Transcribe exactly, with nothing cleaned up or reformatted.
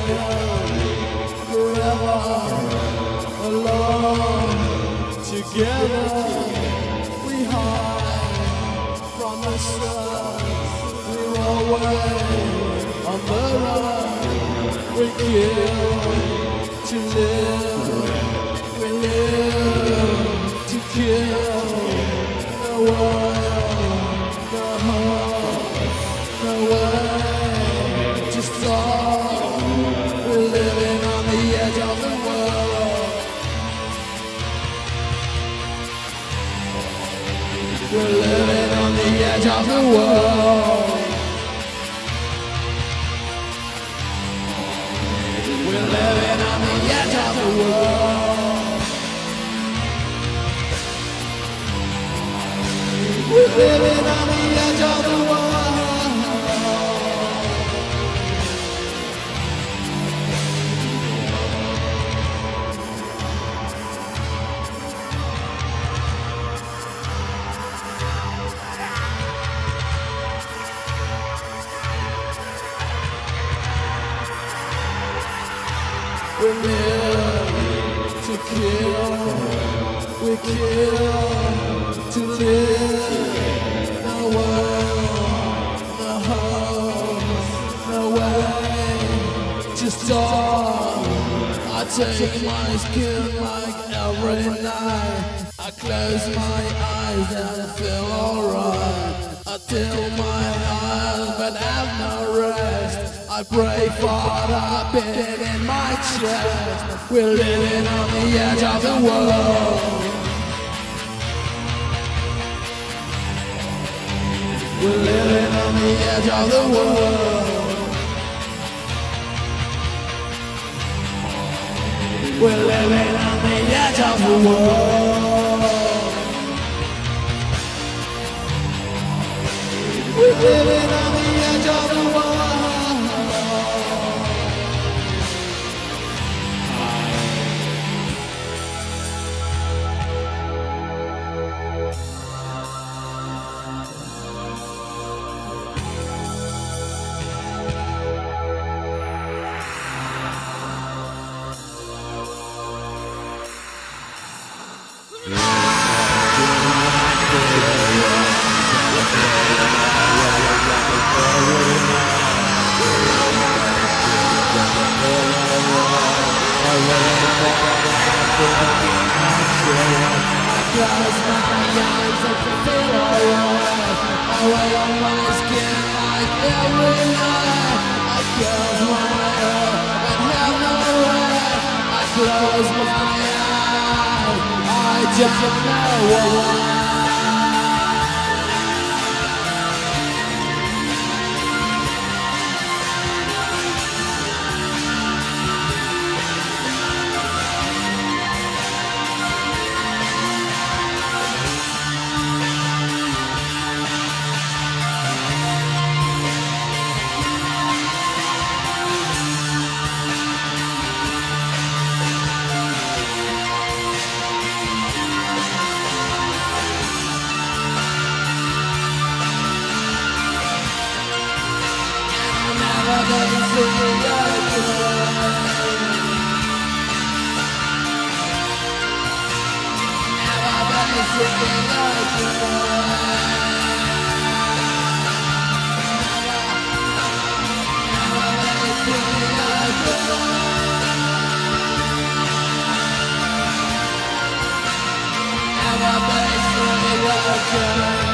forever alone. Together we hide from the sun. We're always on the run. We kill to live. We live to kill. No world, no hope, no way to stop. We're living on the edge of the world. We're living on the edge of the world. We're living on the edge of the world. We're living on the edge of the world. We live to kill, we kill to live. No world, no hope, no way to stop. I take my skin like every night. I close my eyes and feel alright. I tilt my eyes but have no rest. I pray for the beat in my chest. We're living on the edge of the world. We're living on the edge of the world. We're living on the edge of the world. We're living on the edge of the world. Close my eyes and feel alright. I lay on my skin like every night. I close my eyes and have no right. I close my eyes, I don't know why. Everybody's really good.